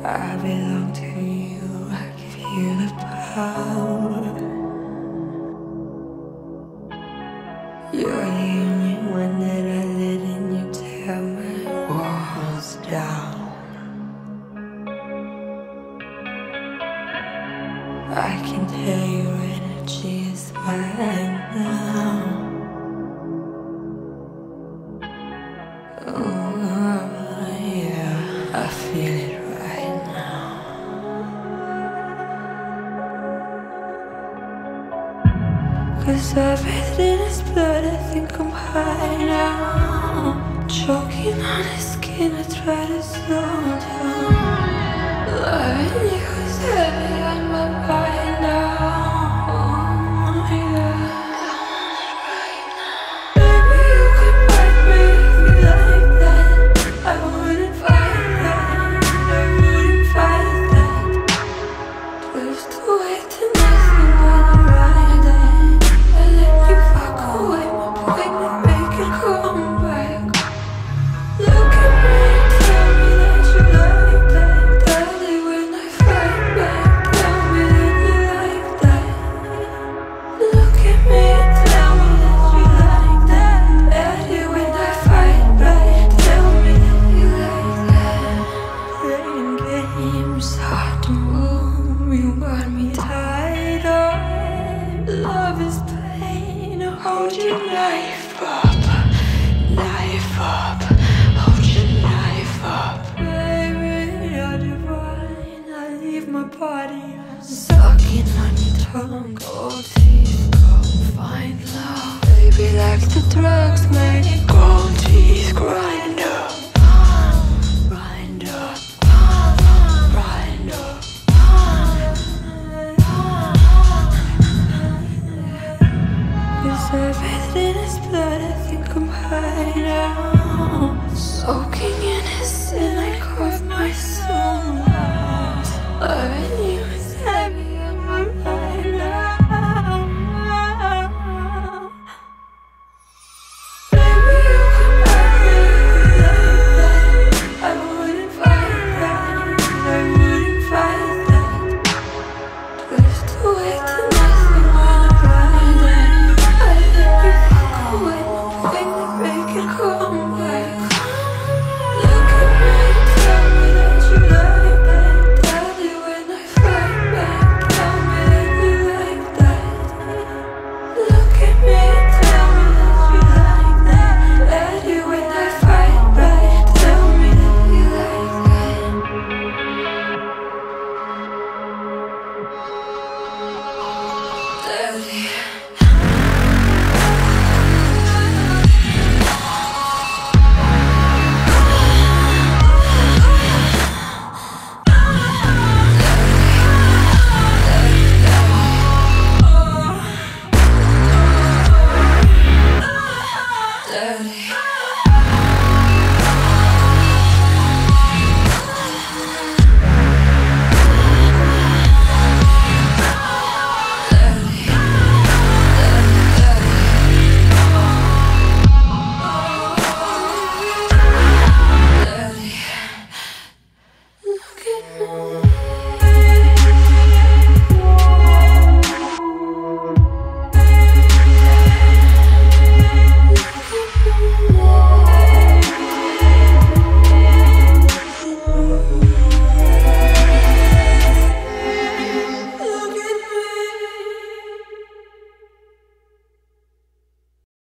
I belong to you, I give you the power. You're the only one that I let in, you tear my walls down. I can tell your energy is mine now. Oh, yeah, I feel it right now. 'Cause I bathed in his blood, I think I'm high now. Choking on his skin, I try to slow down. Loving you is heavy on my mind now.